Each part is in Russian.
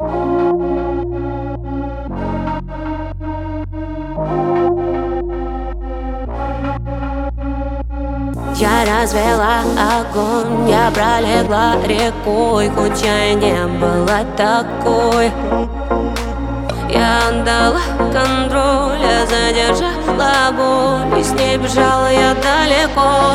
Я развела огонь, я пролегла рекой, хоть я и не была такой. Я отдала контроль, я задержала боль, и с ней бежала я далеко.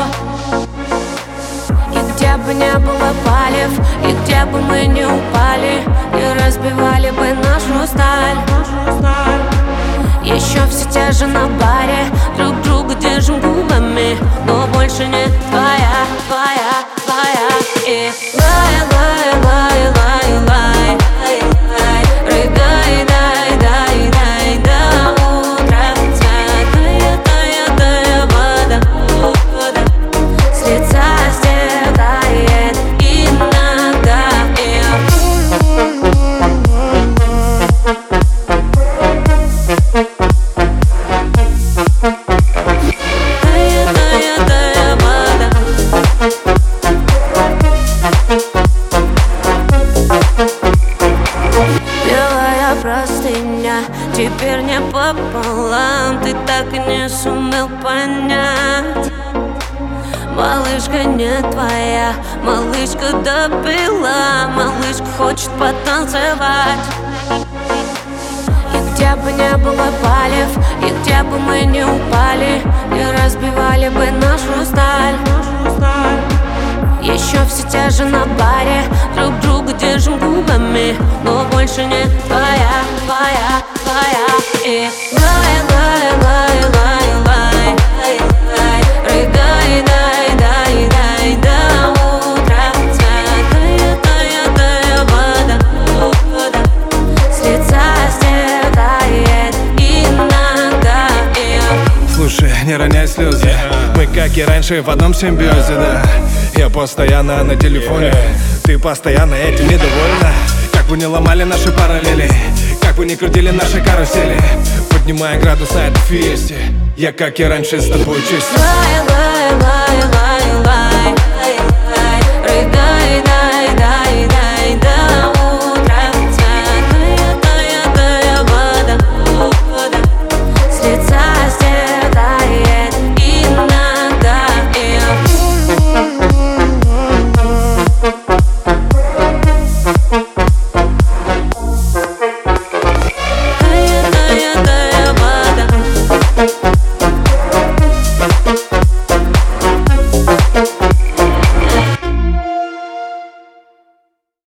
И где бы не было палев, и где бы мы не упали, не разбивали бы нашу сталь. Еще все те же на баре, друг друга держим губами, но больше не твоя, твоя, твоя. И лай, лай, лай, лай, лай, рыдай, дай, дай, дай до утра. Святая, тая, тая вода с лица стекает иногда. Белая простыня, теперь не пополам, ты так и не сумел понять. Малышка не твоя, малышка допила, малышка хочет потанцевать. И где бы не было палев, и где бы мы не упали, не разбивали бы нашу сталь. Еще все те же на баре, друг друга держим губами, но больше не твоя, твоя, твоя. И лай, лай, лай, лай, лай, рыдай, дай, дай, дай до утра. Святая, тая, тая вода с лица стекает иногда. Слушай, не роняй слезы, мы как и раньше в одном симбиозе, да. Я постоянно на телефоне, ты постоянно этим недовольна. Как бы не ломали наши параллели, как бы не крутили наши карусели, поднимая градус на этой фесте, я как и раньше с тобой честен. Лай, лай, лай, лай.